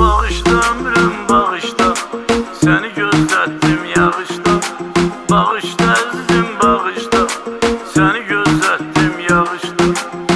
Bağışla ömrüm bağışla, seni gözlettim yağışta. Bağışla əzizim bağışla, seni gözlettim yağışta.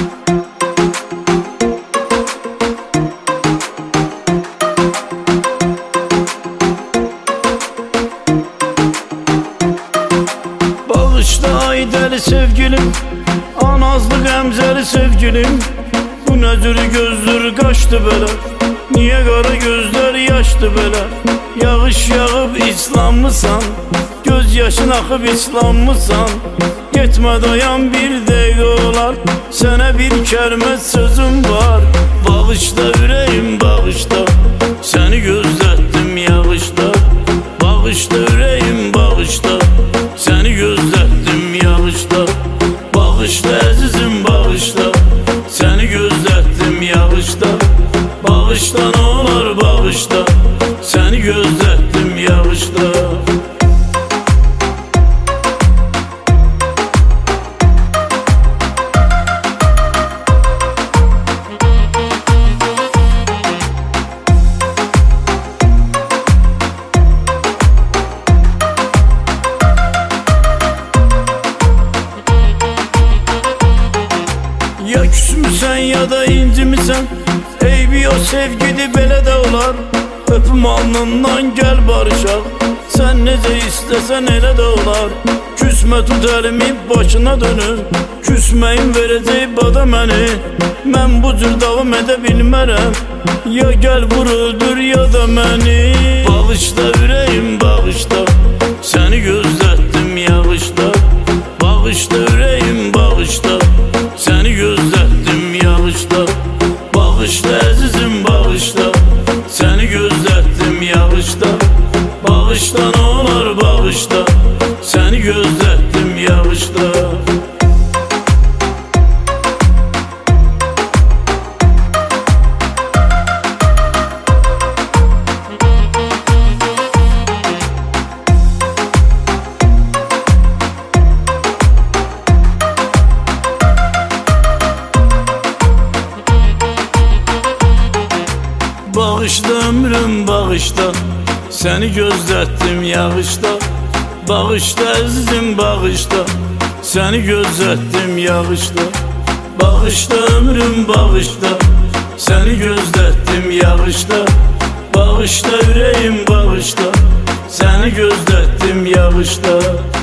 Bağışla ay deli sevgilim, anazlı qəmzəli sevgilim. Bu nəcür gözdür qaşdı belə, niye qara gözler yaşdı belə? Yağış yağıb İslamlısan, göz yaşın axıb İslamlısan. Getmə dayan bir dəqiqə olar, sənə bir kəlmə sözüm var. Bağışla ürəyim bağışla, səni gözlətdim yağışda. Bağışla ürəyim bağışla, səni gözlətdim yağışda. Bağışla əzizim bağışla, səni gözlətdim yağışda. Bağışla nə olar bağışla, səni gözlətdim yağışda. Ya küsmüsən ya da incimisən, eybi o sevgili belə də olar. Öpüm alnından gəl barışaq, sən necə istəsən elə də olar. Küsmə tut əlimi başına dönür, küsməyin verəcək bada məni. Mən bu cür davam edə bilmərəm, ya gəl vur öldür ya da məni. Bağışla ürəyim bağışla, səni gözlətdim yağışda. Bağışla ürəyim bağışla, səni gözlətdim yağışda. Bağışla əzizim bağışla, səni gözlətdim yağışda. Bağışla nə olar bağışla, səni gözlətdim yağışda. Bağışla ömrüm bağışla, səni gözlətdim yağışda. Bağışla əzizim bağışla, səni gözlətdim yağışda. Bağışla ömrüm bağışla, səni gözlətdim yağışda. Bağışla ürəyim bağışla, səni gözlətdim yağışda.